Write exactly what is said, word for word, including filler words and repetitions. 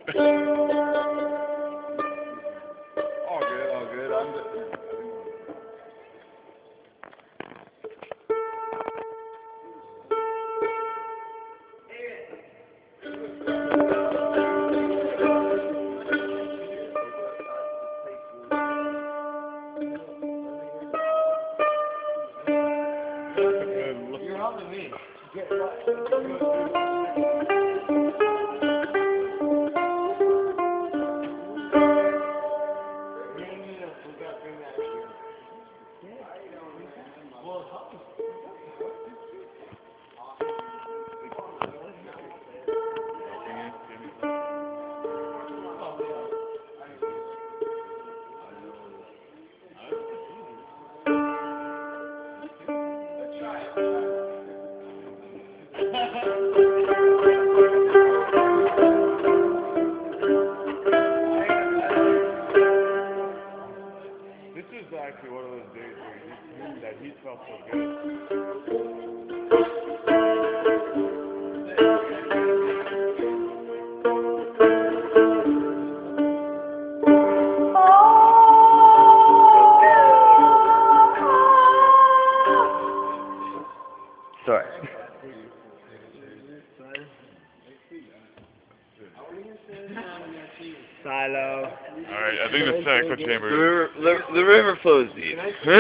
All good, all good. I'm just... You're helping me. Get what? This is actually one of those days where he, that he felt so good. Sorry. Silo. Alright, I think the echo chamber. The river, the, the river flows deep.